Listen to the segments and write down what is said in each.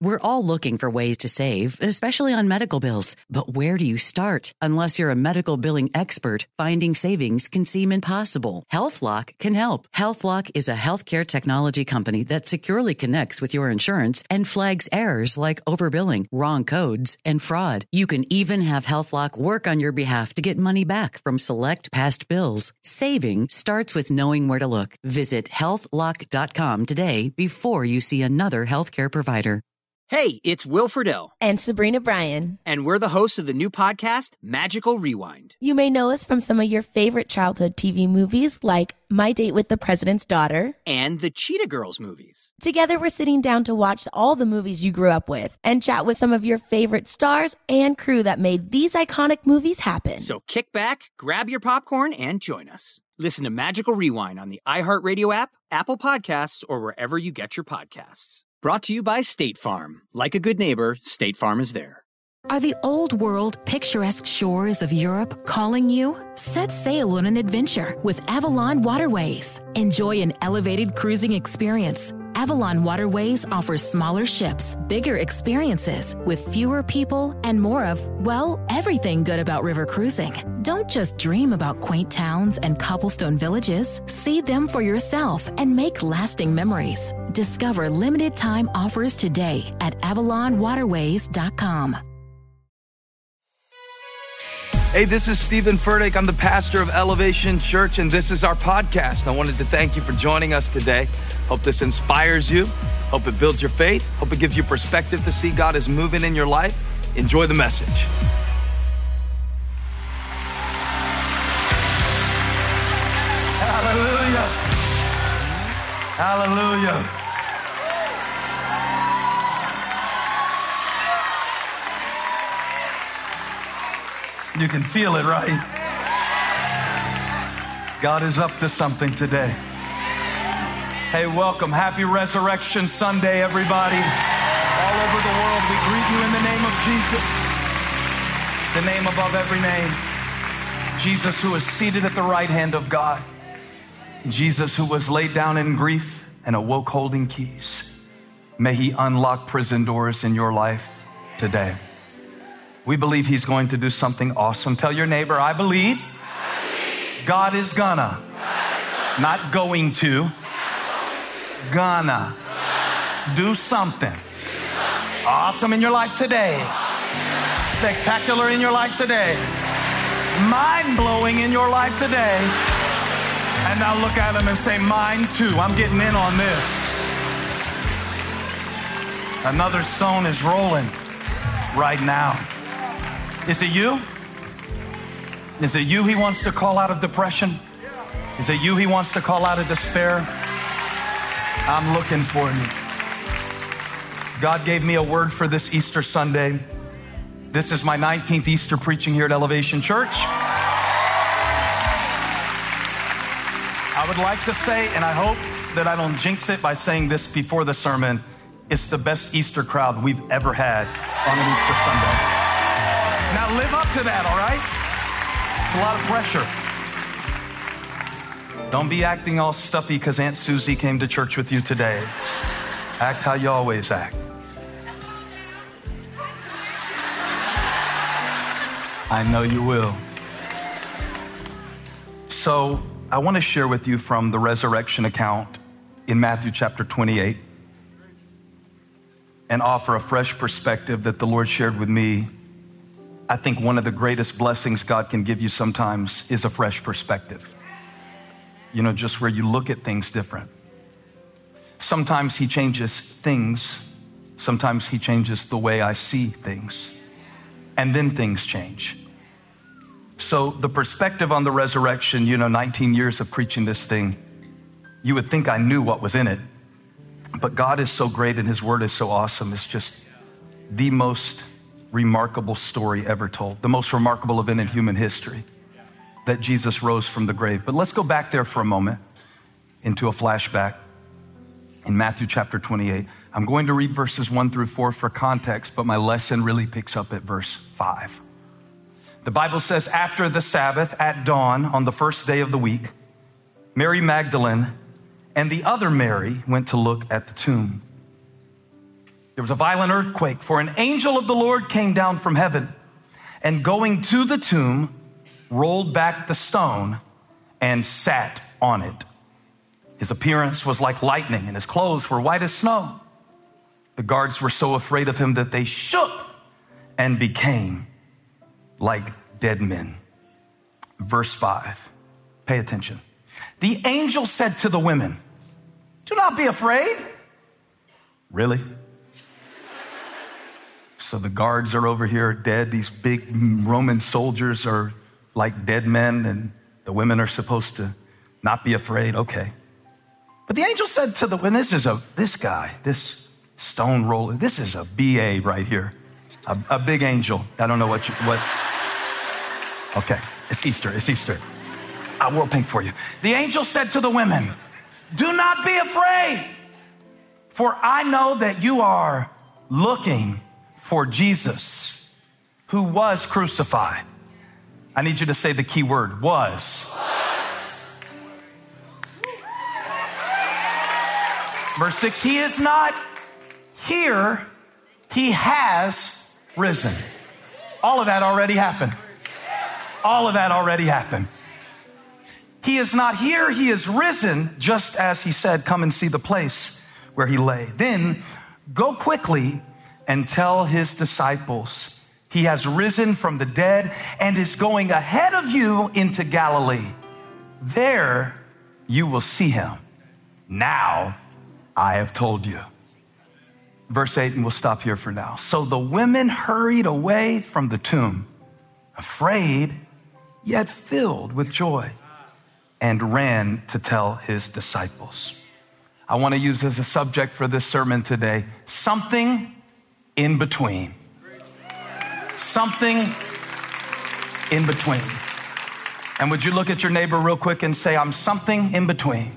We're all looking for ways to save, especially on medical bills. But where do you start? Unless you're a medical billing expert, finding savings can seem impossible. HealthLock can help. HealthLock is a healthcare technology company that securely connects with your insurance and flags errors like overbilling, wrong codes, and fraud. You can even have HealthLock work on your behalf to get money back from select past bills. Saving starts with knowing where to look. Visit healthlock.com today before you see another healthcare provider. Hey, it's Will Friedle. And Sabrina Bryan. And we're the hosts of the new podcast, Magical Rewind. You may know us from some of your favorite childhood TV movies like My Date with the President's Daughter and the Cheetah Girls movies. Together, we're sitting down to watch all the movies you grew up with and chat with some of your favorite stars and crew that made these iconic movies happen. So kick back, grab your popcorn, and join us. Listen to Magical Rewind on the iHeartRadio app, Apple Podcasts, or wherever you get your podcasts. Brought to you by State Farm. Like a good neighbor, State Farm is there. Are the old world picturesque shores of Europe calling you? Set sail on an adventure with Avalon Waterways. Enjoy an elevated cruising experience. Avalon Waterways offers smaller ships, bigger experiences, with fewer people and more of, well, everything good about river cruising. Don't just dream about quaint towns and cobblestone villages. See them for yourself and make lasting memories. Discover limited time offers today at AvalonWaterways.com. Hey, this is Stephen Furtick. I'm the pastor of Elevation Church, and this is our podcast. I wanted to thank you for joining us today. Hope this inspires you. Hope it builds your faith. Hope it gives you perspective to see God is moving in your life. Enjoy the message. Hallelujah. Hallelujah. You can feel it, right? God is up to something today. Hey, welcome. Happy Resurrection Sunday, everybody. All over the world, we greet you in the name of Jesus, the name above every name. Jesus, who is seated at the right hand of God. Jesus, who was laid down in grief and awoke holding keys. May he unlock prison doors in your life today. We believe he's going to do something awesome. Tell your neighbor, I believe God is gonna, not going to, gonna do something awesome in your life today, spectacular in your life today, mind-blowing in your life today. And now look at him and say, mine too. I'm getting in on this. Another stone is rolling right now. Is it you? Is it you he wants to call out of depression? Is it you he wants to call out of despair? I'm looking for you. God gave me a word for this Easter Sunday. This is my 19th Easter preaching here at Elevation Church. I would like to say, and I hope that I don't jinx it by saying this before the sermon, it's the best Easter crowd we've ever had on an Easter Sunday. Now live up to that, all right? It's a lot of pressure. Don't be acting all stuffy because Aunt Susie came to church with you today. Act how you always act. I know you will. So I want to share with you from the resurrection account in Matthew chapter 28 and offer a fresh perspective that the Lord shared with me. I think one of the greatest blessings God can give you sometimes is a fresh perspective. You know, just where you look at things different. Sometimes he changes things. Sometimes he changes the way I see things. And then things change. So the perspective on the resurrection, 19 years of preaching this thing, you would think I knew what was in it. But God is so great and his word is so awesome. It's just the most remarkable story ever told, the most remarkable event in human history, that Jesus rose from the grave. But let's go back there for a moment into a flashback in Matthew chapter 28. I'm going to read verses 1-4 for context, but my lesson really picks up at verse 5. The Bible says, after the Sabbath at dawn on the first day of the week, Mary Magdalene and the other Mary went to look at the tomb. There was a violent earthquake, for an angel of the Lord came down from heaven and going to the tomb, rolled back the stone and sat on it. His appearance was like lightning and his clothes were white as snow. The guards were so afraid of him that they shook and became like dead men. Verse 5, pay attention. The angel said to the women, do not be afraid. Really? So the guards are over here dead. These big Roman soldiers are like dead men, and the women are supposed to not be afraid. Okay. But the angel said to the women, this stone roller, this is a BA right here. A big angel. I don't know what. Okay, it's Easter. I will pink for you. The angel said to the women, do not be afraid, for I know that you are looking for Jesus, who was crucified. I need you to say the key word, was. Verse 6, he is not here, he has risen. All of that already happened. All of that already happened. He is not here, he is risen, just as he said, come and see the place where he lay. Then go quickly and tell his disciples, he has risen from the dead and is going ahead of you into Galilee. There you will see him. Now I have told you. Verse 8, and we'll stop here for now. So the women hurried away from the tomb, afraid, yet filled with joy, and ran to tell his disciples. I want to use as a subject for this sermon today, something in between. Something in between. And would you look at your neighbor real quick and say, I'm something in between.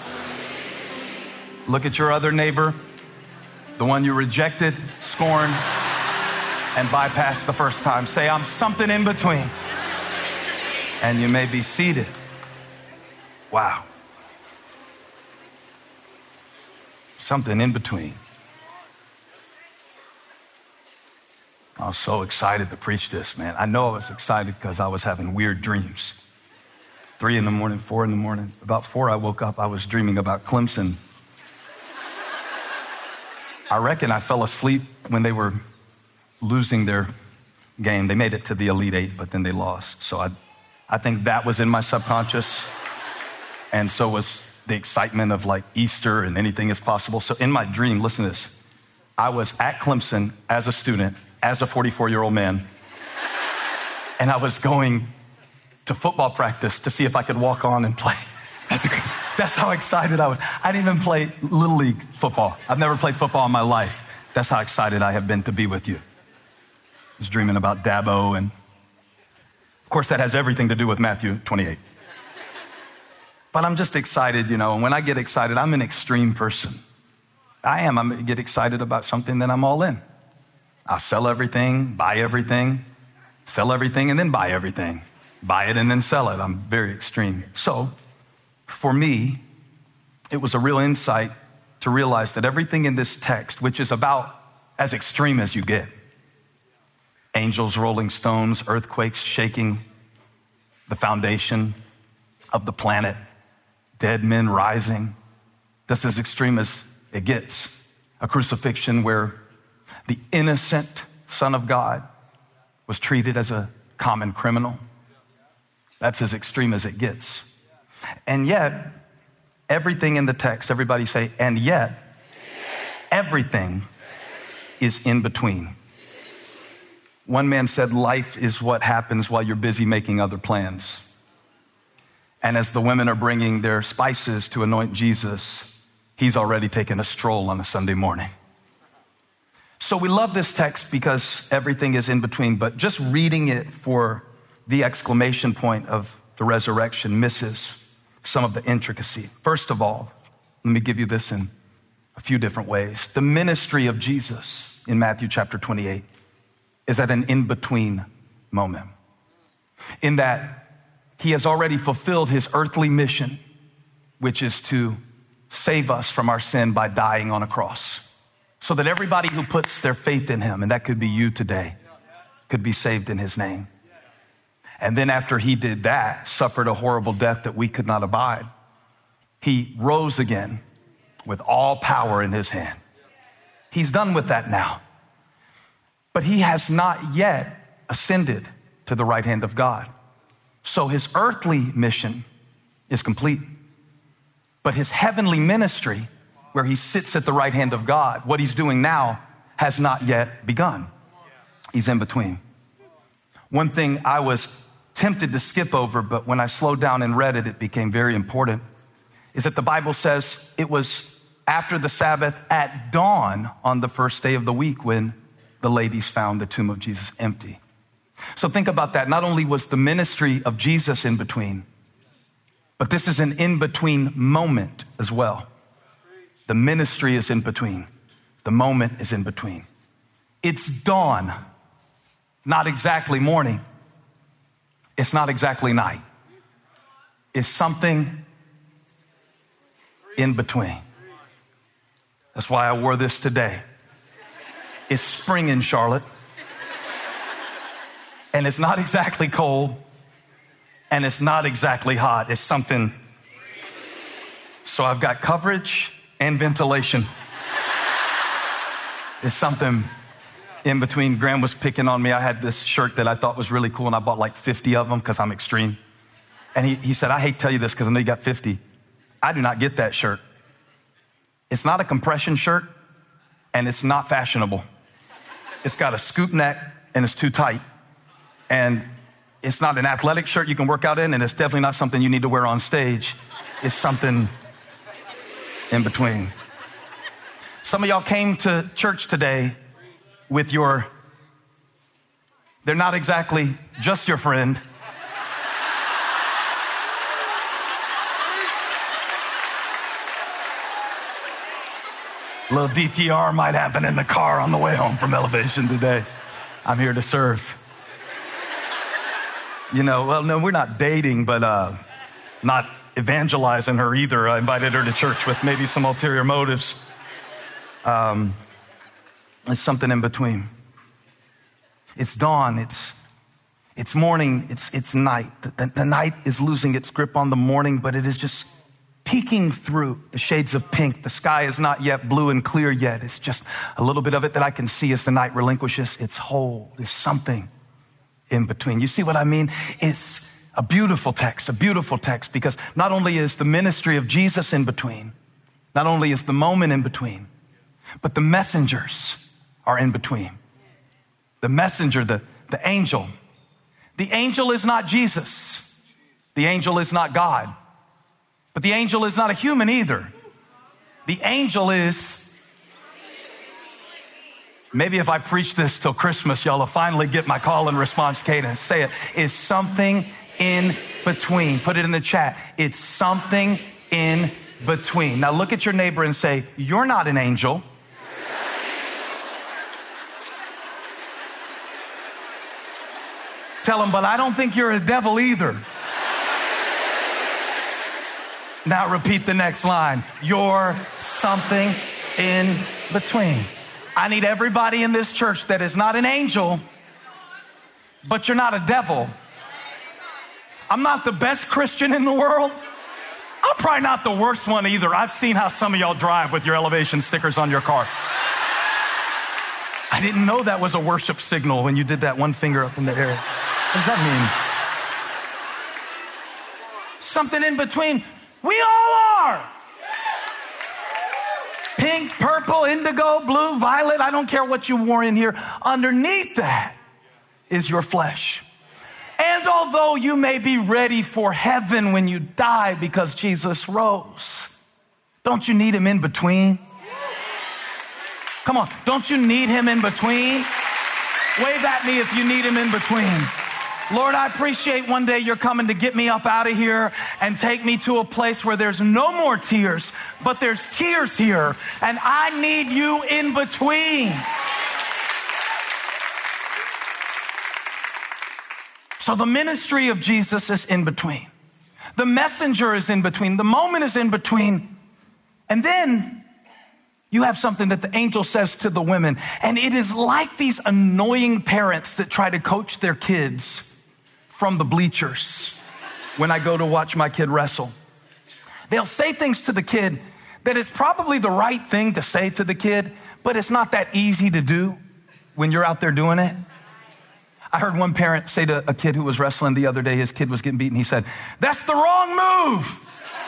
Look at your other neighbor, the one you rejected, scorned, and bypassed the first time. Say, I'm something in between. And you may be seated. Wow. Something in between. I was so excited to preach this, man. I know I was excited because I was having weird dreams. 3 a.m, 4 a.m. About 4, I woke up. I was dreaming about Clemson. I reckon I fell asleep when they were losing their game. They made it to the Elite Eight, but then they lost. So I think that was in my subconscious. And so was the excitement of like Easter and anything is possible. So in my dream, listen to this. I was at Clemson as a student, as a 44-year-old man. And I was going to football practice to see if I could walk on and play. That's how excited I was. I didn't even play Little League football. I've never played football in my life. That's how excited I have been to be with you. I was dreaming about Dabo, and of course that has everything to do with Matthew 28. But I'm just excited, and when I get excited, I'm an extreme person. I get excited about something, then I'm all in. I'll sell everything, buy everything, sell everything, and then buy everything. Buy it and then sell it. I'm very extreme. So for me, it was a real insight to realize that everything in this text, which is about as extreme as you get, angels rolling stones, earthquakes shaking the foundation of the planet, dead men rising, that's as extreme as it gets. A crucifixion where the innocent Son of God was treated as a common criminal. That's as extreme as it gets. And yet, everything in the text, everybody say, and yet, everything is in between. One man said, life is what happens while you're busy making other plans. And as the women are bringing their spices to anoint Jesus, he's already taken a stroll on a Sunday morning. So we love this text because everything is in between, but just reading it for the exclamation point of the resurrection misses some of the intricacy. First of all, let me give you this in a few different ways. The ministry of Jesus in Matthew chapter 28 is at an in-between moment, in that he has already fulfilled his earthly mission, which is to save us from our sin by dying on a cross. so that everybody who puts their faith in him, and that could be you today, could be saved in his name. And then after he did that, suffered a horrible death that we could not abide, he rose again with all power in his hand. He's done with that now. But he has not yet ascended to the right hand of God. So his earthly mission is complete. But his heavenly ministry, where he sits at the right hand of God, what he's doing now has not yet begun. He's in between. One thing I was tempted to skip over, but when I slowed down and read it, it became very important, is that the Bible says it was after the Sabbath at dawn on the first day of the week when the ladies found the tomb of Jesus empty. So think about that. Not only was the ministry of Jesus in between, but this is an in-between moment as well. The ministry is in between. The moment is in between. It's dawn, not exactly morning. It's not exactly night. It's something in between. That's why I wore this today. It's spring in Charlotte. And it's not exactly cold. And it's not exactly hot. It's something. So I've got coverage and ventilation. It's something in between. Graham was picking on me. I had this shirt that I thought was really cool, and I bought like 50 of them because I'm extreme. And he said, I hate to tell you this because I know you got 50. I do not get that shirt. It's not a compression shirt, and it's not fashionable. It's got a scoop neck, and it's too tight. And it's not an athletic shirt you can work out in, and it's definitely not something you need to wear on stage. It's something in between. Some of y'all came to church today with they're not exactly just your friend. A little DTR might happen in the car on the way home from Elevation today. I'm here to serve. Well, no, we're not dating, but not evangelizing her either. I invited her to church with maybe some ulterior motives. It's something in between. It's dawn, it's morning, it's night. The night is losing its grip on the morning, but it is just peeking through the shades of pink. The sky is not yet blue and clear yet. It's just a little bit of it that I can see as the night relinquishes its hold. There's something in between. You see what I mean? It's a beautiful text, because not only is the ministry of Jesus in between, not only is the moment in between, but the messengers are in between. The messenger, the angel. The angel is not Jesus. The angel is not God. But the angel is not a human either. The angel is, maybe if I preach this till Christmas, y'all will finally get my call and response cadence. Say it. Is something in between. Put it in the chat. It's something in between. Now look at your neighbor and say, you're not an angel. Tell him, but I don't think you're a devil either. Now repeat the next line. You're something in between. I need everybody in this church that is not an angel, but you're not a devil. I'm not the best Christian in the world. I'm probably not the worst one either. I've seen how some of y'all drive with your Elevation stickers on your car. I didn't know that was a worship signal when you did that one finger up in the air. What does that mean? Something in between. We all are. Pink, purple, indigo, blue, violet. I don't care what you wore in here. Underneath that is your flesh. And although you may be ready for heaven when you die because Jesus rose, don't you need him in between? Come on, don't you need him in between? Wave at me if you need him in between. Lord, I appreciate one day you're coming to get me up out of here and take me to a place where there's no more tears, but there's tears here, and I need you in between. So the ministry of Jesus is in between. The messenger is in between. The moment is in between. And then You have something that the angel says to the women. And it is like these annoying parents that try to coach their kids from the bleachers when I go to watch my kid wrestle. They'll say things to the kid that is probably the right thing to say to the kid, but it's not that easy to do when you're out there doing it. I heard one parent say to a kid who was wrestling the other day, his kid was getting beaten. He said, "That's the wrong move."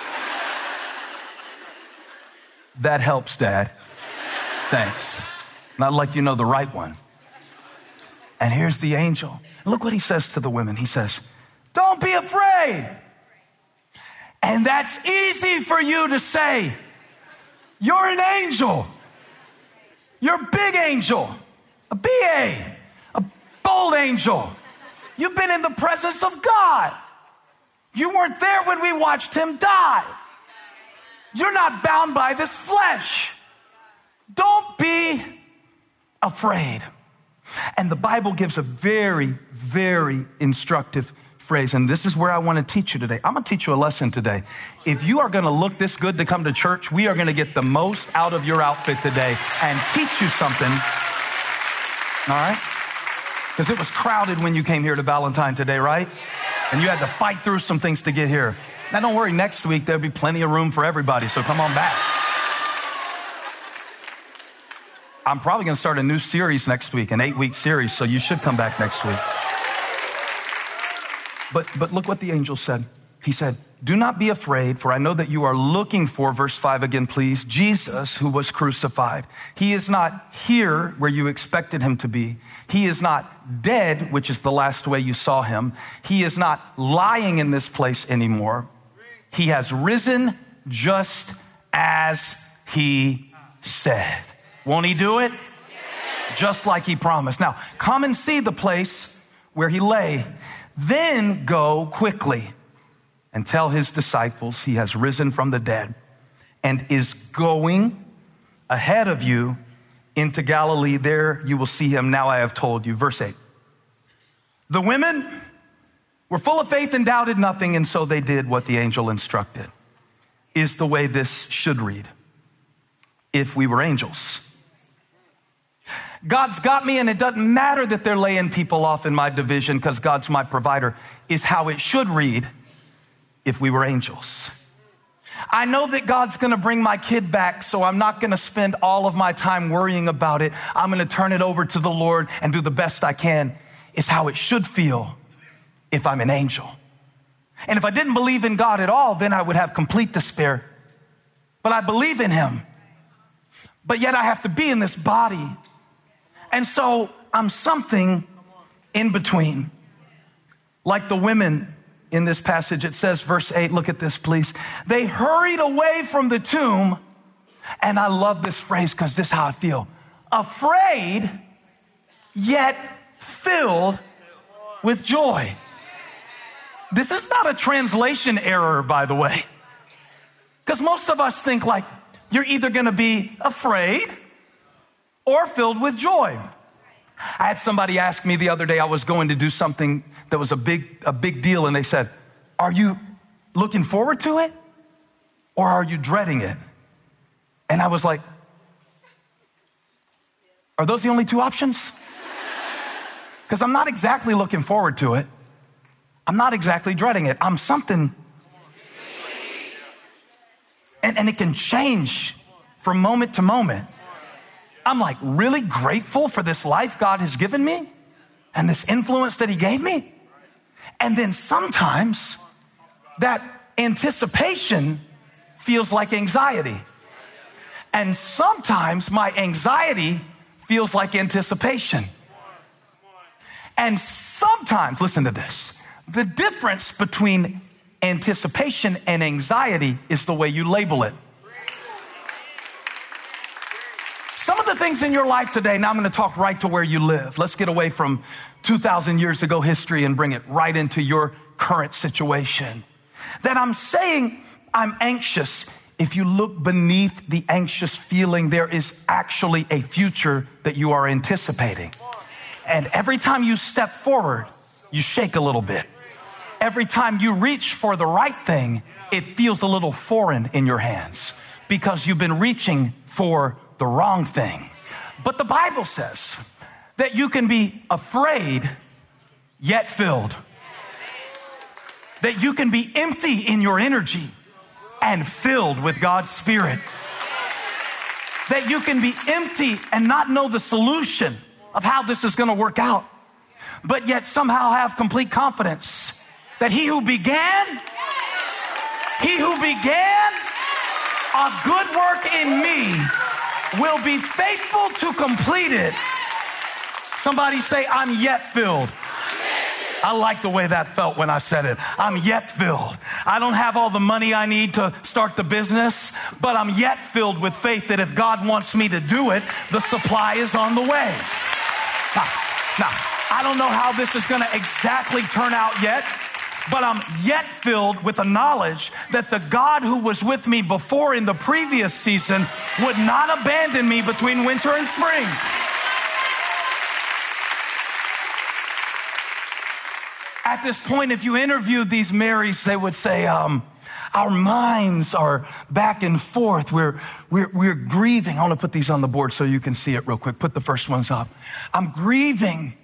That helps, Dad. Thanks. Not like you know the right one. And here's the angel. Look what he says to the women. He says, "Don't be afraid." And that's easy for you to say. You're an angel. You're a big angel, a BA, a bold angel. You've been in the presence of God. You weren't there when we watched him die. You're not bound by this flesh. Don't be afraid. And the Bible gives a very, very instructive phrase. And this is where I want to teach you today. I'm going to teach you a lesson today. If you are going to look this good to come to church, we are going to get the most out of your outfit today and teach you something. All right? Because it was crowded when you came here to Valentine today, right? And you had to fight through some things to get here. Now, don't worry, next week there'll be plenty of room for everybody, so come on back. I'm probably going to start a new series next week, an 8-week series, so you should come back next week. But look what the angel said. He said, "Do not be afraid, for I know that you are looking for," verse 5 again, please, "Jesus who was crucified. He is not here where you expected him to be. He is not dead, which is the last way you saw him. He is not lying in this place anymore. He has risen just as he said." Won't he do it? Just like he promised. Now, come and see the place where he lay. Then go quickly and tell his disciples he has risen from the dead and is going ahead of you into Galilee. There you will see him. Now I have told you. Verse 8. The women were full of faith and doubted nothing, and so they did what the angel instructed. Is the way this should read if we were angels. God's got me, and it doesn't matter that they're laying people off in my division because God's my provider, is how it should read if we were angels. I know that God's going to bring my kid back, so I'm not going to spend all of my time worrying about it. I'm going to turn it over to the Lord and do the best I can, is how it should feel if I'm an angel. And if I didn't believe in God at all, then I would have complete despair. But I believe in him. But yet I have to be in this body. And so I'm something in between. Like the women in this passage, it says, verse 8, look at this, please. They hurried away from the tomb. And I love this phrase because this is how I feel. Afraid, yet filled with joy. This is not a translation error, by the way. Because most of us think like, you're either going to be afraid or filled with joy. I had somebody ask me the other day, I was going to do something that was a big deal, and they said, "Are you looking forward to it or are you dreading it?" And I was like, are those the only two options? Because I'm not exactly looking forward to it. I'm not exactly dreading it. I'm something. And it can change from moment to moment. I'm like really grateful for this life God has given me and this influence that he gave me. And then sometimes that anticipation feels like anxiety. And sometimes my anxiety feels like anticipation. And sometimes, listen to this, the difference between anticipation and anxiety is the way you label it. Some of the things in your life today, now I'm going to talk right to where you live. Let's get away from 2,000 years ago history and bring it right into your current situation. That I'm saying I'm anxious. If you look beneath the anxious feeling, there is actually a future that you are anticipating. And every time you step forward, you shake a little bit. Every time you reach for the right thing, it feels a little foreign in your hands because you've been reaching for the the wrong thing. But the Bible says that you can be afraid yet filled. That you can be empty in your energy and filled with God's Spirit. That you can be empty and not know the solution of how this is going to work out, but yet somehow have complete confidence that he who began a good work in me will be faithful to complete it. Somebody say, I'm yet filled. I like the way that felt when I said it. I'm yet filled. I don't have all the money I need to start the business, but I'm yet filled with faith that if God wants me to do it, the supply is on the way. Now, I don't know how this is going to exactly turn out yet, but I'm yet filled with the knowledge that the God who was with me before in the previous season would not abandon me between winter and spring. At this point, if you interviewed these Marys, they would say, our minds are back and forth. We're grieving. I want to put these on the board so you can see it real quick. Put the first ones up. I'm grieving,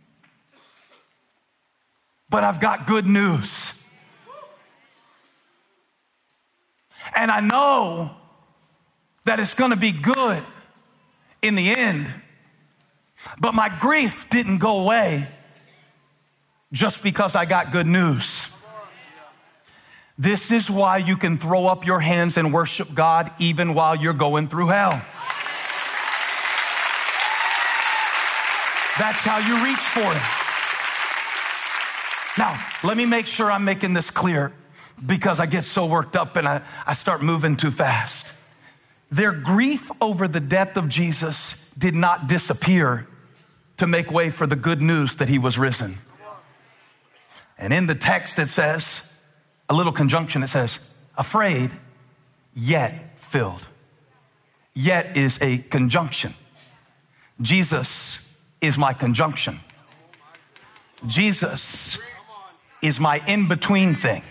but I've got good news. And I know that it's going to be good in the end. But my grief didn't go away just because I got good news. This is why you can throw up your hands and worship God even while you're going through hell. That's how you reach for it. Now, let me make sure I'm making this clear because I get so worked up and I start moving too fast. Their grief over the death of Jesus did not disappear to make way for the good news that he was risen. And in the text, it says, a little conjunction, it says, afraid, yet filled. Yet is a conjunction. Jesus is my conjunction. Jesus is my in-between thing.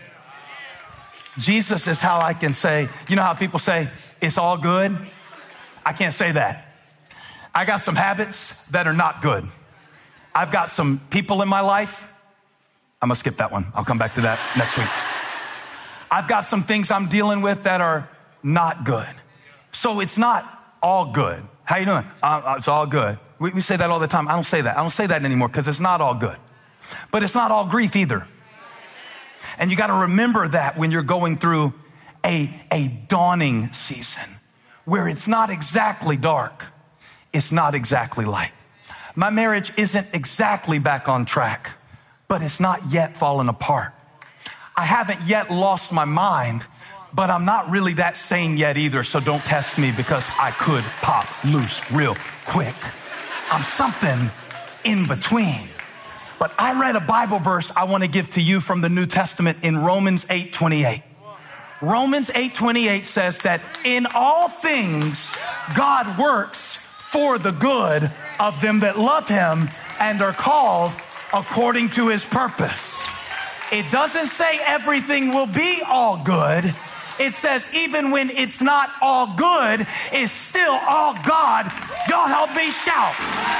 Jesus is how I can say, you know how people say, it's all good? I can't say that. I got some habits that are not good. I've got some people in my life. I'm gonna skip that one. I'll come back to that next week. I've got some things I'm dealing with that are not good. So it's not all good. How you doing? It's all good. We say that all the time. I don't say that. I don't say that anymore because it's not all good. But it's not all grief either. And you got to remember that when you're going through a dawning season where it's not exactly dark. It's not exactly light. My marriage isn't exactly back on track, but it's not yet fallen apart. I haven't yet lost my mind, but I'm not really that sane yet either, so don't test me because I could pop loose real quick. I'm something in between. But I read a Bible verse I want to give to you from the New Testament in Romans 8:28. Romans 8:28 says that in all things God works for the good of them that love him and are called according to his purpose. It doesn't say everything will be all good. It says even when it's not all good, it's still all God. Y'all help me shout.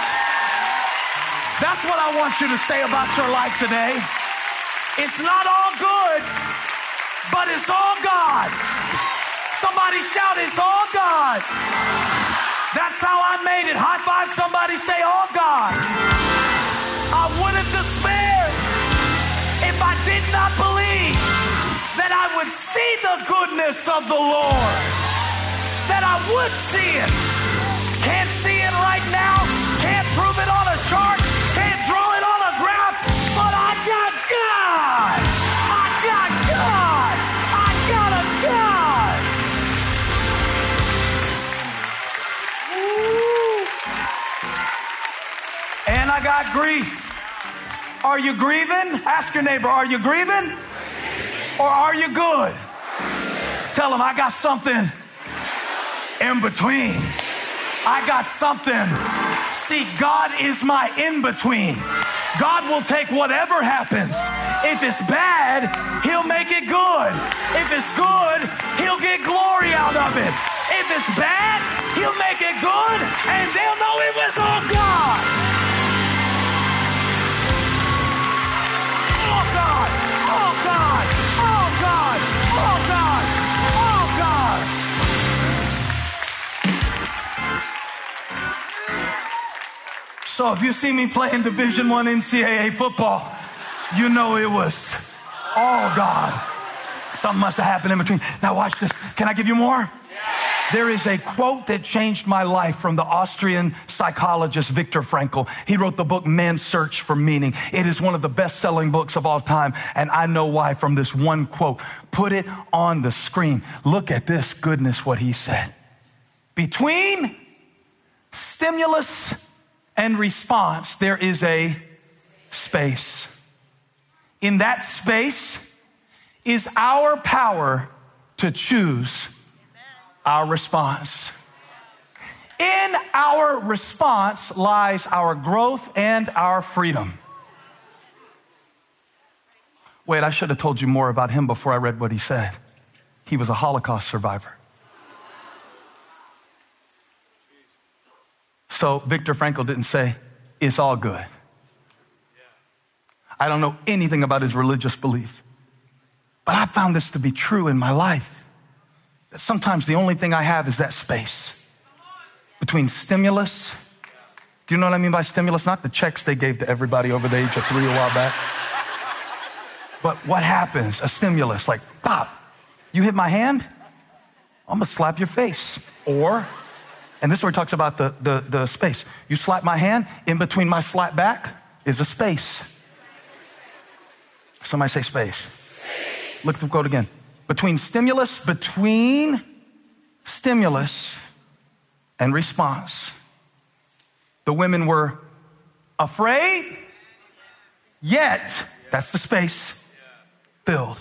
That's what I want you to say about your life today. It's not all good, but it's all God. Somebody shout, it's all God. That's how I made it. High five somebody, say all God. I would have despaired if I did not believe that I would see the goodness of the Lord, that I would see it. Can't see it right now, can't prove it on a chart, can't draw it on a graph, but I got God. I got God. I got a God. Ooh. And I got grief. Are you grieving? Ask your neighbor, are you grieving? Or are you good? Tell them, I got something in between. I got something. See, God is my in-between. God will take whatever happens. If it's bad, he'll make it good. If it's good, he'll get glory out of it. If it's bad, He'll make it good, and they'll know it was all God. Oh God, oh God, oh God, oh God, oh God. So if you see me playing Division I NCAA football, you know it was all God. Something must have happened in between. Now watch this. Can I give you more? There is a quote that changed my life from the Austrian psychologist Viktor Frankl. He wrote the book Man's Search for Meaning. It is one of the best-selling books of all time, and I know why from this one quote. Put it on the screen. Look at this goodness, what he said. Between stimulus and response, there is a space. In that space is our power to choose our response. In our response lies our growth and our freedom. Wait, I should have told you more about him before I read what he said. He was a Holocaust survivor. So Viktor Frankl didn't say, it's all good. I don't know anything about his religious belief, but I found this to be true in my life. That sometimes the only thing I have is that space between stimulus. Do you know what I mean by stimulus? Not the checks they gave to everybody over the age of 3 a while back. But what happens? A stimulus, like, pop, you hit my hand, I'm gonna slap your face. Or, and this is where he talks about the space. You slap my hand, in between my slap back is a space. Somebody say space. Look at the quote again. Between stimulus and response, the women were afraid, yet, that's the space, filled.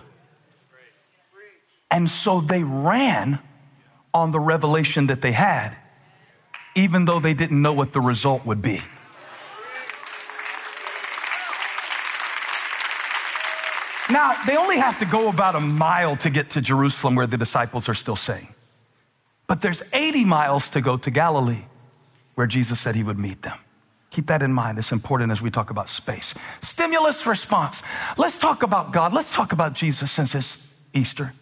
And so they ran on the revelation that they had, even though they didn't know what the result would be. Now, they only have to go about a mile to get to Jerusalem, where the disciples are still saying. But there's 80 miles to go to Galilee, where Jesus said he would meet them. Keep that in mind. It's important as we talk about space. Stimulus, response. Let's talk about God. Let's talk about Jesus since it's Easter.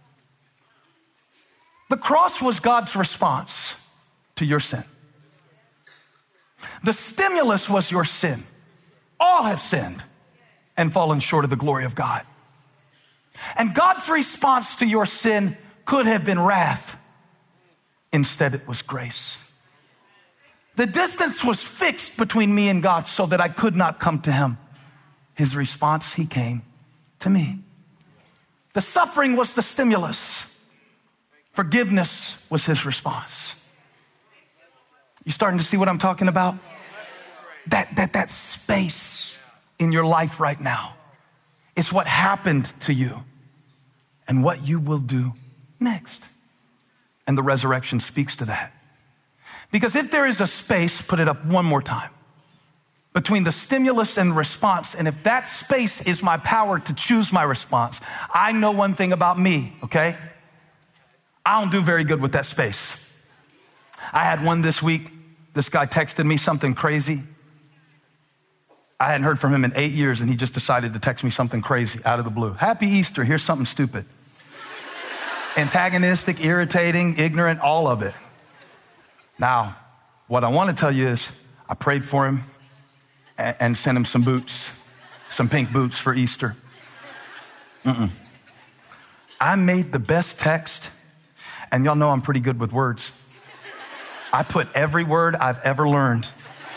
The cross was God's response to your sin. The stimulus was your sin. All have sinned and fallen short of the glory of God. And God's response to your sin could have been wrath. Instead, it was grace. The distance was fixed between me and God so that I could not come to him. His response, he came to me. The suffering was the stimulus. Forgiveness was his response. You starting to see what I'm talking about? That space in your life right now is what happened to you and what you will do next. And the resurrection speaks to that. Because if there is a space, put it up one more time, between the stimulus and response, and if that space is my power to choose my response, I know one thing about me, okay? I don't do very good with that space. I had one this week. This guy texted me something crazy. I hadn't heard from him in 8 years, and he just decided to text me something crazy out of the blue. Happy Easter, here's something stupid. Antagonistic, irritating, ignorant, all of it. Now, what I want to tell you is I prayed for him and sent him some boots, some pink boots for Easter. I made the best text, and y'all know I'm pretty good with words. I put every word I've ever learned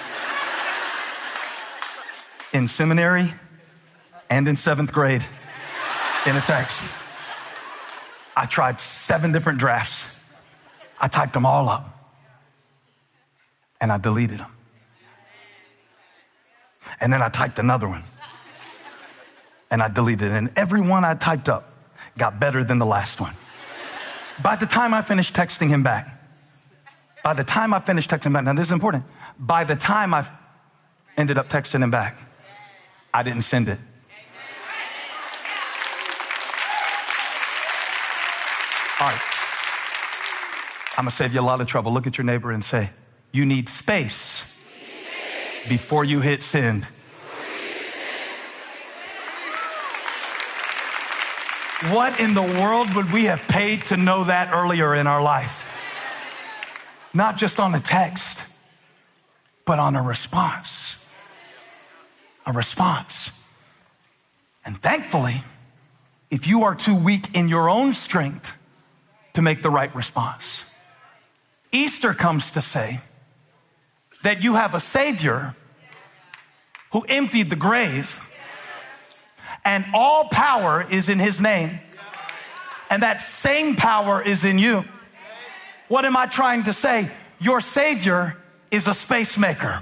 in seminary and in 7th grade in a text. I tried 7 different drafts. I typed them all up and I deleted them. And then I typed another one and I deleted it. And every one I typed up got better than the last one. By the time I finished texting him back, now this is important. By the time I ended up texting him back, I didn't send it. All right. I'm going to save you a lot of trouble. Look at your neighbor and say, you need space before you hit send. What in the world would we have paid to know that earlier in our life? Not just on a text, but on a response. A response. And thankfully, if you are too weak in your own strength to make the right response, Easter comes to say that you have a Savior who emptied the grave, and all power is in his name, and that same power is in you. What am I trying to say? Your Savior is a space maker.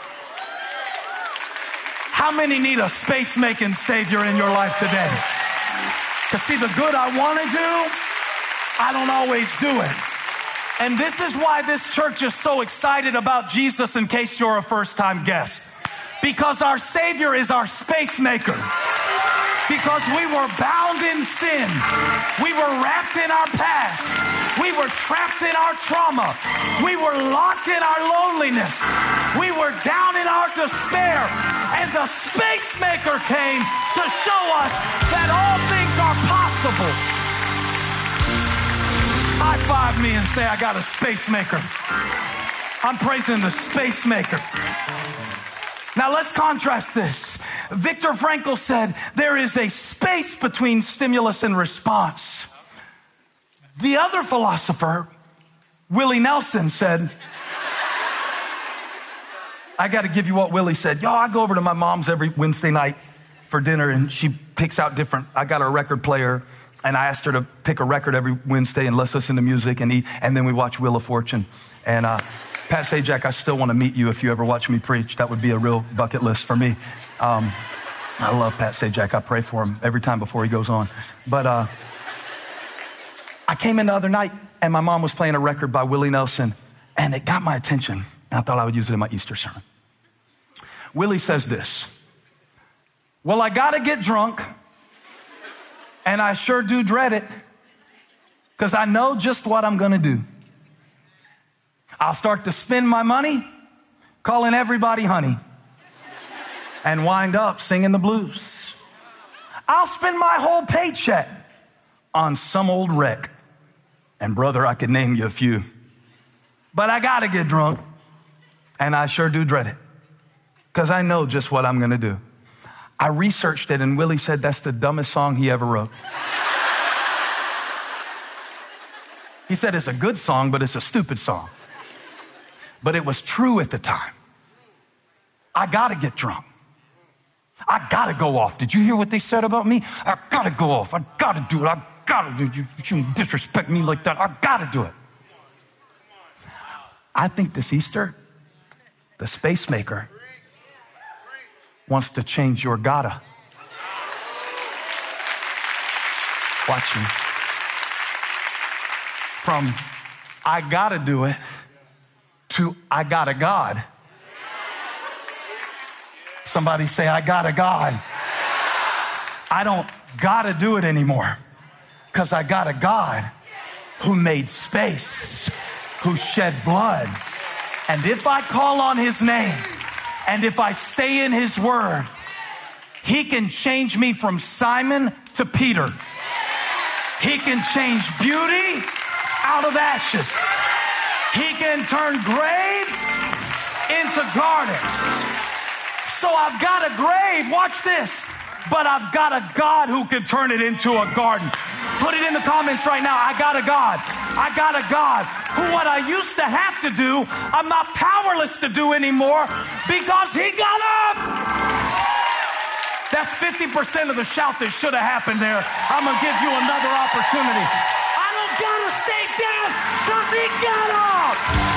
How many need a space making Savior in your life today? Because see, the good I want to do, I don't always do it. And this is why this church is so excited about Jesus, in case you're a first-time guest. Because our Savior is our space maker. Because we were bound in sin. We were wrapped in our past. We were trapped in our trauma. We were locked in our loneliness. We were down in our despair. And the space maker came to show us that all things are possible. High five me and say, I got a space maker. I'm praising the space maker. Now let's contrast this. Viktor Frankl said there is a space between stimulus and response. The other philosopher, Willie Nelson, said, I got to give you what Willie said. Yo, I go over to my mom's every Wednesday night for dinner, and she picks out different, I got a record player, and I asked her to pick a record every Wednesday and let's listen to music and eat, and then we watch Wheel of Fortune. And Pat Sajak, I still want to meet you if you ever watch me preach. That would be a real bucket list for me. I love Pat Sajak. I pray for him every time before he goes on. But I came in the other night, and my mom was playing a record by Willie Nelson, and it got my attention. And I thought I would use it in my Easter sermon. Willie says this: well, I got to get drunk, and I sure do dread it, because I know just what I'm going to do. I'll start to spend my money calling everybody honey and wind up singing the blues. I'll spend my whole paycheck on some old wreck. And brother, I could name you a few. But I got to get drunk, and I sure do dread it, because I know just what I'm going to do. I researched it, and Willie said that's the dumbest song he ever wrote. He said it's a good song, but it's a stupid song. But it was true at the time. I got to get drunk. I got to go off. Did you hear what they said about me? I got to go off. I got to do it. I got to do it. You shouldn't disrespect me like that. I got to do it. I think this Easter, the space maker wants to change your gotta. Watch me. From I got to do it to I got a God. Somebody say, I got a God. I don't got to do it anymore, because I got a God who made space, who shed blood. And if I call on his name, and if I stay in his word, he can change me from Simon to Peter. He can change beauty out of ashes. He can turn graves into gardens. So I've got a grave, watch this, but I've got a God who can turn it into a garden. Put it in the comments right now. I got a God. I got a God who what I used to have to do, I'm not powerless to do anymore, because he got up. That's 50% of the shout that should have happened there. I'm going to give you another opportunity. I don't got to stay down, because he got up.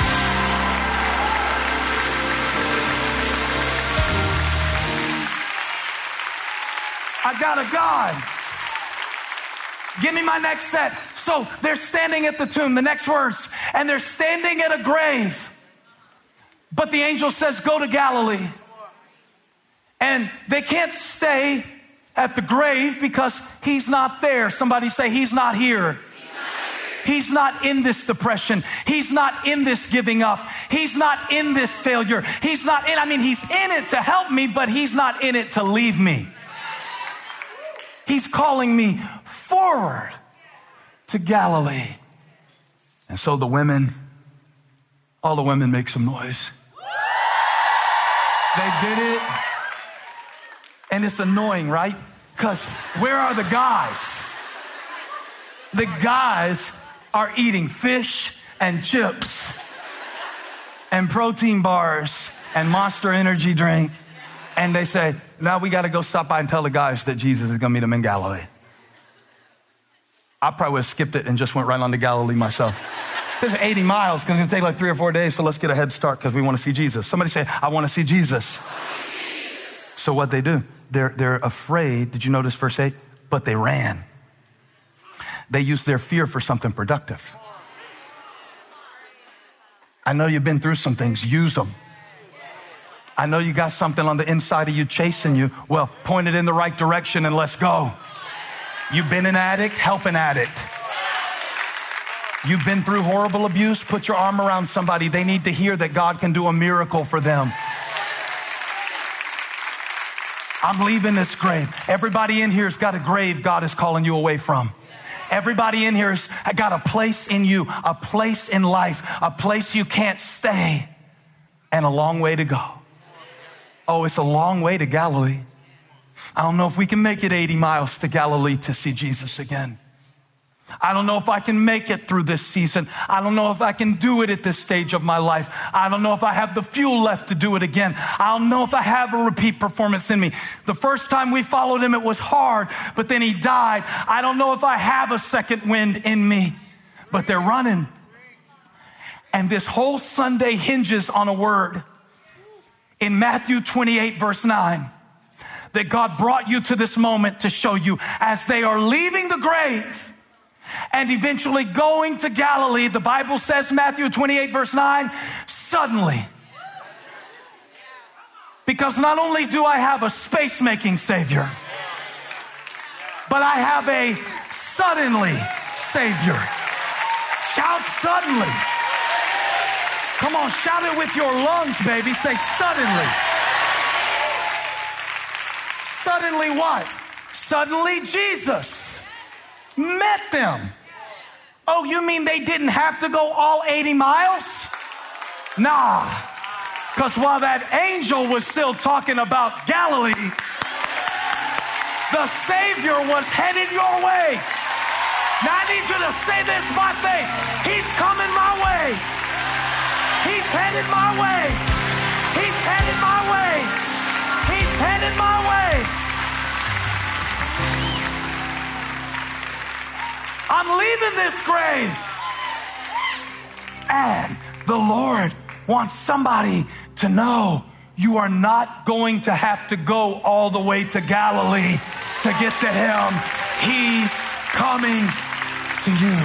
I got a God. Give me my next set. So they're standing at the tomb, the next verse, and they're standing at a grave. But the angel says, go to Galilee. And they can't stay at the grave because he's not there. Somebody say, he's not here. He's not in this depression. He's not in this giving up. He's not in this failure. He's in it to help me, but he's not in it to leave me. He's calling me forward to Galilee. And so all the women make some noise. They did it. And it's annoying, right? Because where are the guys? The guys are eating fish and chips and protein bars and Monster energy drink. And they say, now we got to go stop by and tell the guys that Jesus is going to meet them in Galilee. I probably would have skipped it and just went right on to Galilee myself. This is 80 miles because it's going to take like 3 or 4 days, so let's get a head start because we want to see Jesus. Somebody say, I want to see Jesus. So what they do, they're afraid. Did you notice verse 8? But they ran. They used their fear for something productive. I know you've been through some things. Use them. I know you got something on the inside of you chasing you. Well, point it in the right direction and let's go. You've been an addict, help an addict. You've been through horrible abuse, put your arm around somebody. They need to hear that God can do a miracle for them. I'm leaving this grave. Everybody in here has got a grave God is calling you away from. Everybody in here has got a place in you, a place in life, a place you can't stay, and a long way to go. Oh, it's a long way to Galilee. I don't know if we can make it 80 miles to Galilee to see Jesus again. I don't know if I can make it through this season. I don't know if I can do it at this stage of my life. I don't know if I have the fuel left to do it again. I don't know if I have a repeat performance in me. The first time we followed him, it was hard, but then he died. I don't know if I have a second wind in me, but they're running. And this whole Sunday hinges on a word in Matthew 28, verse 9. That God brought you to this moment to show you as they are leaving the grave and eventually going to Galilee. The Bible says, Matthew 28, verse 9, suddenly. Because not only do I have a space-making Savior, but I have a suddenly Savior. Shout suddenly. Come on, shout it with your lungs, baby. Say suddenly. Suddenly what? Suddenly Jesus met them. Oh, you mean they didn't have to go all 80 miles? Nah, because while that angel was still talking about Galilee, the Savior was headed your way. Now I need you to say this by faith. He's coming my way. He's headed my way. He's headed my way. He's headed my way. I'm leaving this grave. And the Lord wants somebody to know you are not going to have to go all the way to Galilee to get to him. He's coming to you.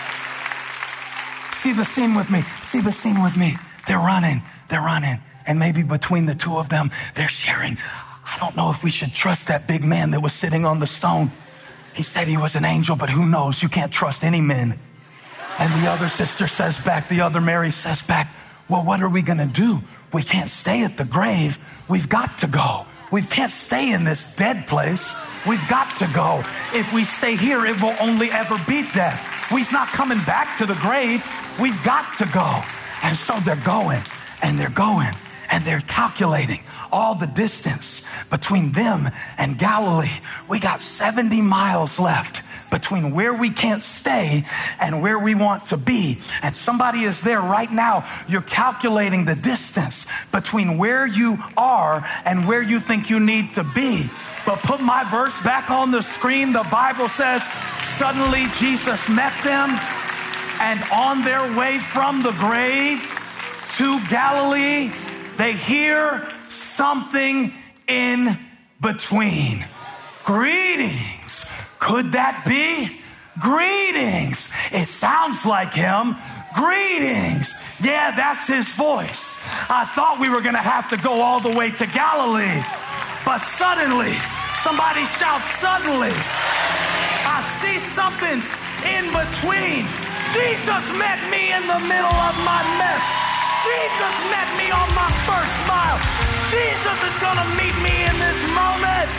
See the scene with me. See the scene with me. They're running. They're running. And maybe between the two of them, they're sharing. I don't know if we should trust that big man that was sitting on the stone. He said he was an angel, but who knows? You can't trust any men. And the other sister says back, the other Mary says back, well, what are we going to do? We can't stay at the grave. We've got to go. We can't stay in this dead place. We've got to go. If we stay here, it will only ever be death. He's not coming back to the grave. We've got to go. And so they're going and they're going and they're calculating all the distance between them and Galilee. We got 70 miles left between where we can't stay and where we want to be. And somebody is there right now. You're calculating the distance between where you are and where you think you need to be. But put my verse back on the screen. The Bible says, suddenly Jesus met them, and on their way from the grave to Galilee, they hear something in between. Greetings. Could that be? Greetings. It sounds like him. Greetings. Yeah, that's his voice. I thought we were going to have to go all the way to Galilee. But suddenly, somebody shouts, suddenly, I see something in between Jesus met me in the middle of my mess. Jesus met me on my first smile. Jesus is going to meet me in this moment.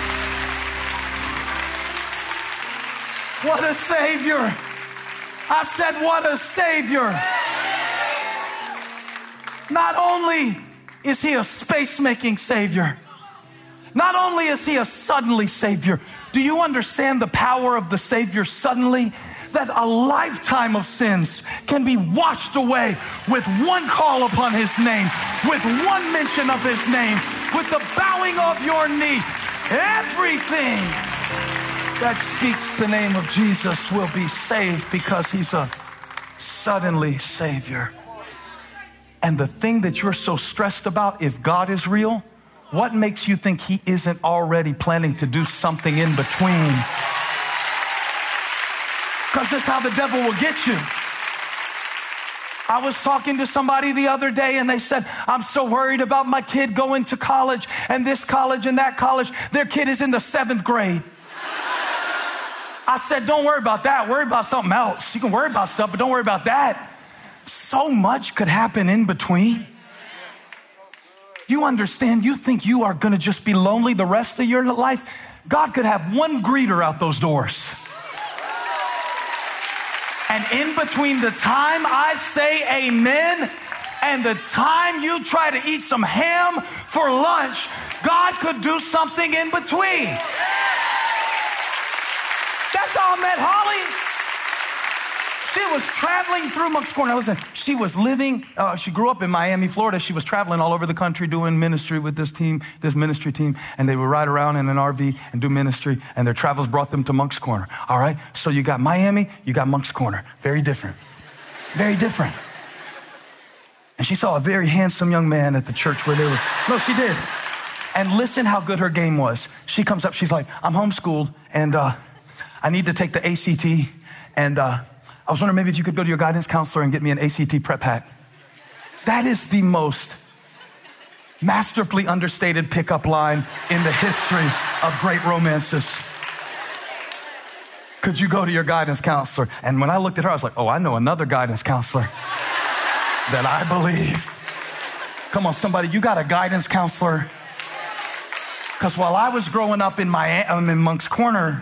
What a Savior. I said, what a Savior. Not only is he a space-making Savior, not only is he a suddenly Savior, do you understand the power of the Savior suddenly? That a lifetime of sins can be washed away with one call upon his name, with one mention of his name, with the bowing of your knee. Everything that speaks the name of Jesus will be saved because he's a suddenly Savior. And the thing that you're so stressed about, if God is real, what makes you think he isn't already planning to do something in between? Because that's how the devil will get you. I was talking to somebody the other day and they said, I'm so worried about my kid going to college and this college and that college. Their kid is in the 7th grade. I said, don't worry about that. Worry about something else. You can worry about stuff, but don't worry about that. So much could happen in between. You understand, you think you are going to just be lonely the rest of your life? God could have one greeter out those doors. And in between the time I say amen and the time you try to eat some ham for lunch, God could do something in between. That's how I met Holly. She was traveling through Moncks Corner. Listen, she was living, she grew up in Miami, Florida. She was traveling all over the country doing ministry with this team, this ministry team, and they would ride around in an RV and do ministry, and their travels brought them to Moncks Corner. All right? So you got Miami, you got Moncks Corner. Very different. Very different. And she saw a very handsome young man at the church where they were. No, she did. And listen how good her game was. She comes up, she's like, I'm homeschooled, and I need to take the ACT, and I was wondering maybe if you could go to your guidance counselor and get me an ACT prep pack. That is the most masterfully understated pickup line in the history of great romances. Could you go to your guidance counselor? And when I looked at her, I was like, oh, I know another guidance counselor that I believe. Come on, somebody, you got a guidance counselor? Because while I was growing up in Moncks Corner,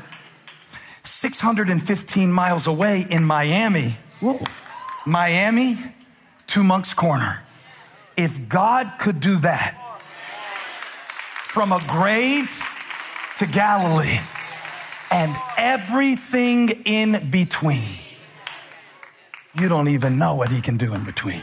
615 miles away in Miami, Miami to Moncks Corner. If God could do that from a grave to Galilee and everything in between, you don't even know what he can do in between.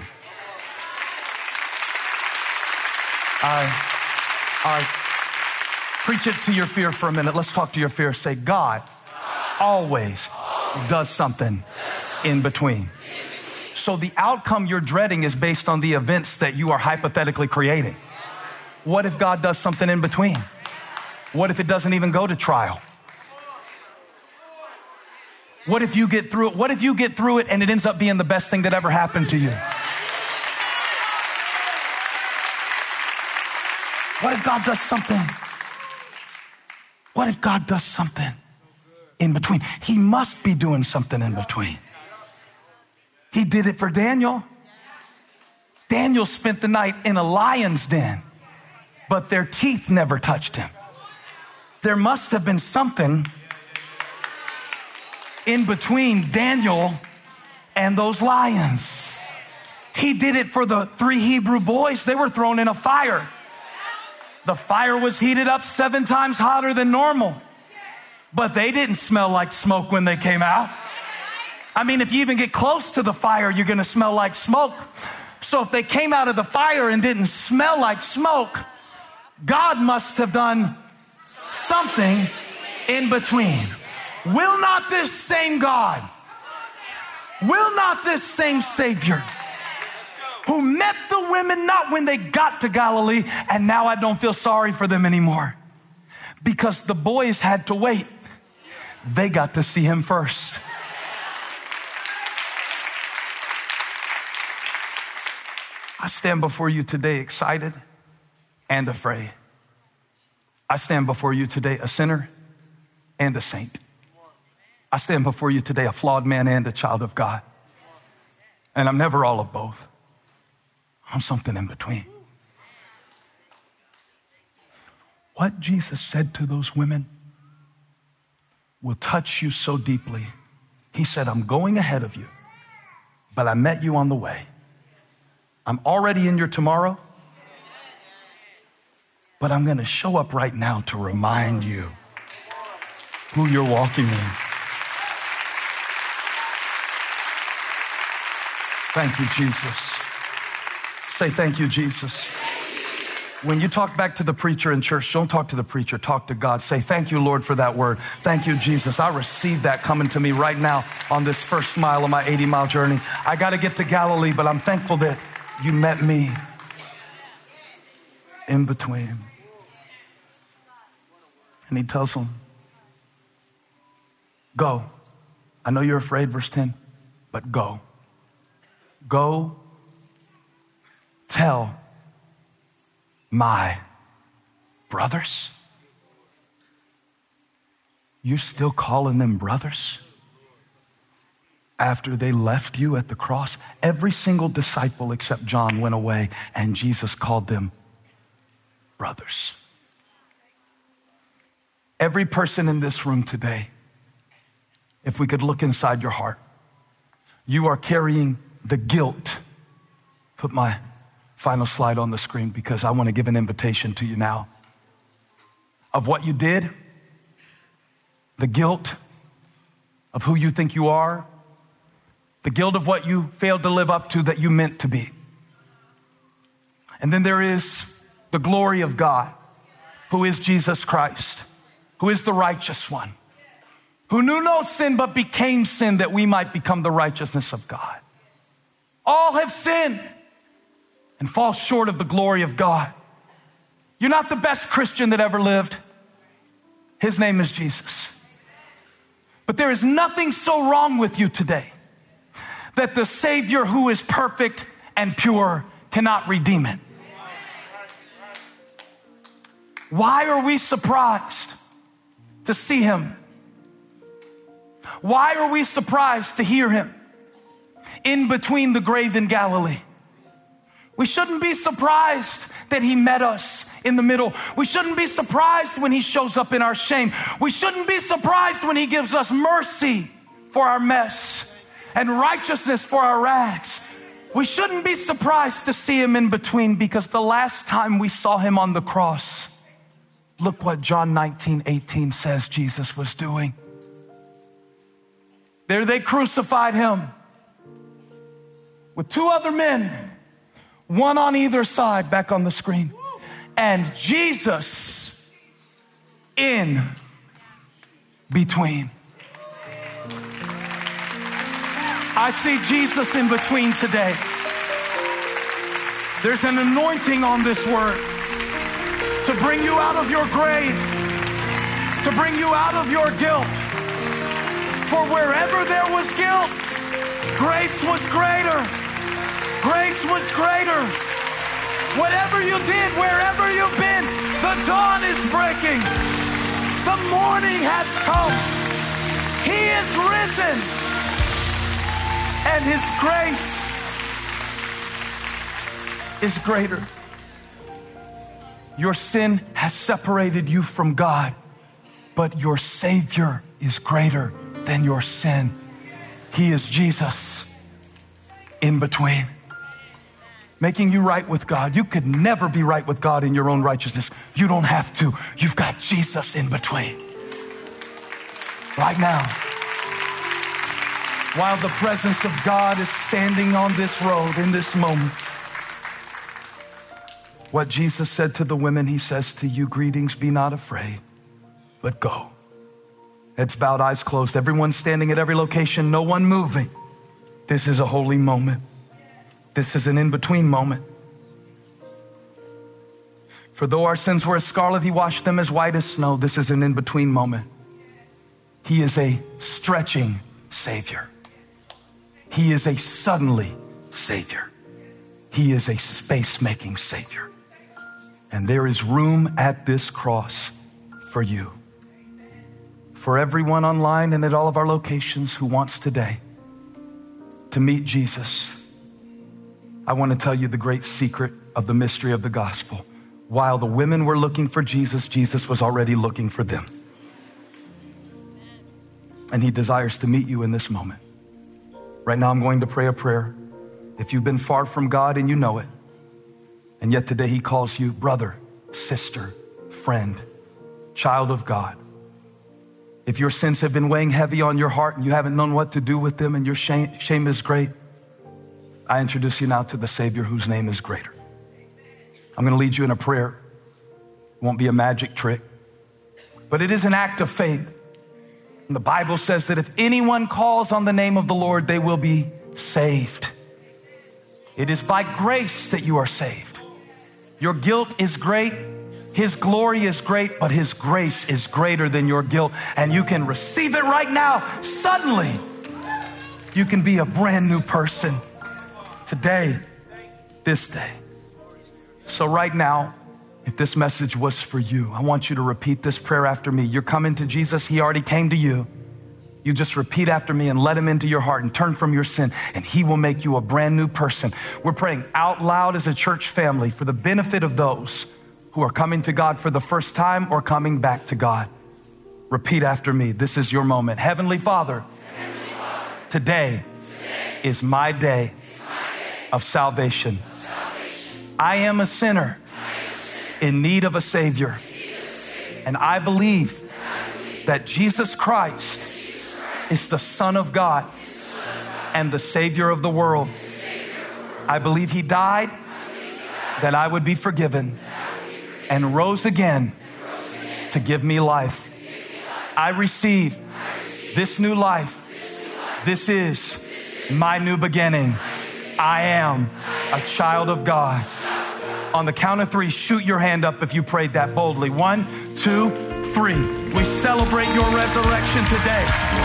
All right. Preach it to your fear for a minute. Let's talk to your fear. Say, God always does something in between. So the outcome you're dreading is based on the events that you are hypothetically creating. What if God does something in between? What if it doesn't even go to trial? What if you get through it? What if you get through it and it ends up being the best thing that ever happened to you? What if God does something? What if God does something in between? He must be doing something in between. He did it for Daniel. Daniel spent the night in a lion's den, but their teeth never touched him. There must have been something in between Daniel and those lions. He did it for the 3 Hebrew boys. They were thrown in a fire. The fire was heated up 7 times hotter than normal, but they didn't smell like smoke when they came out. I mean, if you even get close to the fire, you're going to smell like smoke. So if they came out of the fire and didn't smell like smoke, God must have done something in between. Will not this same God, will not this same Savior who met the women not when they got to Galilee, and now I don't feel sorry for them anymore because the boys had to wait. They got to see him first. I stand before you today excited and afraid. I stand before you today a sinner and a saint. I stand before you today a flawed man and a child of God. And I'm never all of both. I'm something in between. What Jesus said to those women will touch you so deeply. He said, I'm going ahead of you, but I met you on the way. I'm already in your tomorrow, but I'm going to show up right now to remind you who you're walking in. Thank you, Jesus. Say, thank you, Jesus. When you talk back to the preacher in church, don't talk to the preacher, talk to God. Say, thank you, Lord, for that word. Thank you, Jesus. I received that coming to me right now on this first mile of my 80-mile journey. I got to get to Galilee, but I'm thankful that you met me in between. And he tells them, go. I know you're afraid, verse 10, but go. Go tell my brothers. You're still calling them brothers after they left you at the cross? Every single disciple except John went away, and Jesus called them brothers. Every person in this room today, if we could look inside your heart, you are carrying the guilt. Put my final slide on the screen because I want to give an invitation to you now of what you did, the guilt of who you think you are, the guilt of what you failed to live up to that you meant to be. And then there is the glory of God, who is Jesus Christ, who is the righteous one, who knew no sin but became sin that we might become the righteousness of God. All have sinned and fall short of the glory of God. You're not the best Christian that ever lived. His name is Jesus. But there is nothing so wrong with you today that the Savior, who is perfect and pure, cannot redeem it. Why are we surprised to see him? Why are we surprised to hear him in between the grave in Galilee? We shouldn't be surprised that he met us in the middle. We shouldn't be surprised when he shows up in our shame. We shouldn't be surprised when he gives us mercy for our mess and righteousness for our rags. We shouldn't be surprised to see him in between, because the last time we saw him on the cross, look what John 19:18 says Jesus was doing. There they crucified him with two other men, one on either side, back on the screen, and Jesus in between. I see Jesus in between today. There's an anointing on this word to bring you out of your grave, to bring you out of your guilt. For wherever there was guilt, grace was greater. Grace was greater. Whatever you did, wherever you've been, the dawn is breaking. The morning has come. He is risen. And his grace is greater. Your sin has separated you from God, but your Savior is greater than your sin. He is Jesus in between, making you right with God. You could never be right with God in your own righteousness. You don't have to. You've got Jesus in between. Right now, while the presence of God is standing on this road in this moment, what Jesus said to the women, he says to you, greetings, be not afraid, but go. Heads bowed, eyes closed, everyone standing at every location, no one moving. This is a holy moment. This is an in-between moment. For though our sins were as scarlet, he washed them as white as snow. This is an in-between moment. He is a stretching Savior. He is a suddenly Savior. He is a space-making Savior. And there is room at this cross for you. For everyone online and at all of our locations who wants today to meet Jesus, I want to tell you the great secret of the mystery of the gospel. While the women were looking for Jesus, Jesus was already looking for them. And he desires to meet you in this moment. Right now, I'm going to pray a prayer. If you've been far from God and you know it, and yet today he calls you brother, sister, friend, child of God. If your sins have been weighing heavy on your heart and you haven't known what to do with them and your shame is great, I introduce you now to the Savior whose name is greater. I'm going to lead you in a prayer. It won't be a magic trick, but it is an act of faith. And the Bible says that if anyone calls on the name of the Lord, they will be saved. It is by grace that you are saved. Your guilt is great. His glory is great, but his grace is greater than your guilt. And you can receive it right now. Suddenly, you can be a brand new person today, this day. So right now, if this message was for you, I want you to repeat this prayer after me. You're coming to Jesus. He already came to you. You just repeat after me and let him into your heart and turn from your sin, and he will make you a brand new person. We're praying out loud as a church family for the benefit of those who are coming to God for the first time or coming back to God. Repeat after me. This is your moment. Heavenly Father, today is my day of salvation. I am a sinner in need of a Savior. And I believe that Jesus Christ is the Son of God and the Savior of the world. I believe he died that I would be forgiven and rose again to give me life. I receive this new life. This is my new beginning. I am a child of God. On the count of 3, shoot your hand up if you prayed that boldly. 1, 2, 3. We celebrate your resurrection today.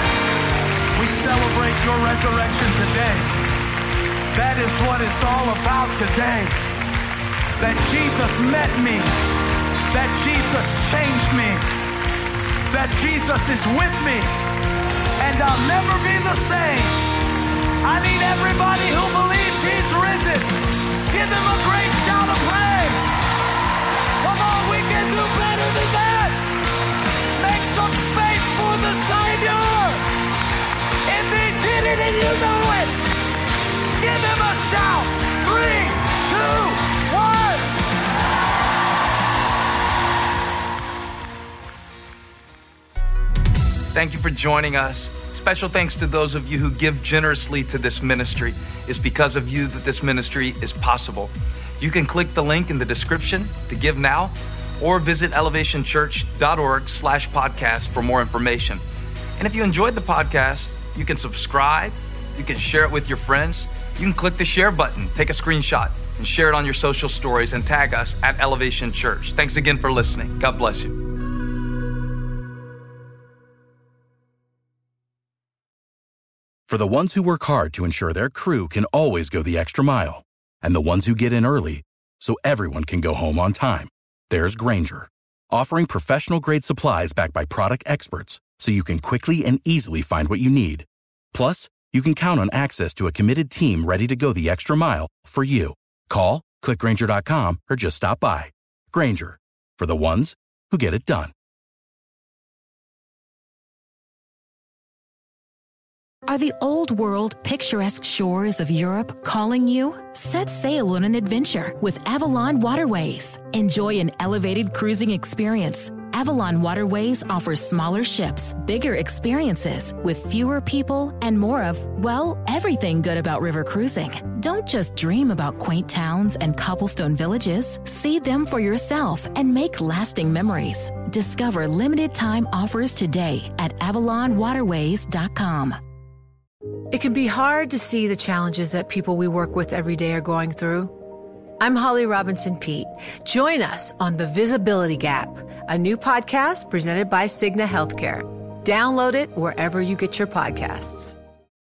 We celebrate your resurrection today. That is what it's all about today. That Jesus met me. That Jesus changed me. That Jesus is with me. And I'll never be the same. I need everybody who believes he's risen. Give him a great shout of praise. Come on, we can do better than that. Make some space for the Savior. If he did it and you know it, give him a shout. 3, 2, 1. Thank you for joining us. Special thanks to those of you who give generously to this ministry. It's because of you that this ministry is possible. You can click the link in the description to give now, or visit elevationchurch.org/podcast for more information. And if you enjoyed the podcast, you can subscribe, you can share it with your friends, you can click the share button, take a screenshot, and share it on your social stories and tag us at Elevation Church. Thanks again for listening. God bless you. For the ones who work hard to ensure their crew can always go the extra mile, and the ones who get in early so everyone can go home on time, there's Grainger, offering professional-grade supplies backed by product experts so you can quickly and easily find what you need. Plus, you can count on access to a committed team ready to go the extra mile for you. Call, click Grainger.com, or just stop by. Grainger, for the ones who get it done. Are the old-world, picturesque shores of Europe calling you? Set sail on an adventure with Avalon Waterways. Enjoy an elevated cruising experience. Avalon Waterways offers smaller ships, bigger experiences, with fewer people and more of, well, everything good about river cruising. Don't just dream about quaint towns and cobblestone villages. See them for yourself and make lasting memories. Discover limited-time offers today at AvalonWaterways.com. It can be hard to see the challenges that people we work with every day are going through. I'm Holly Robinson Peete. Join us on The Visibility Gap, a new podcast presented by Cigna Healthcare. Download it wherever you get your podcasts.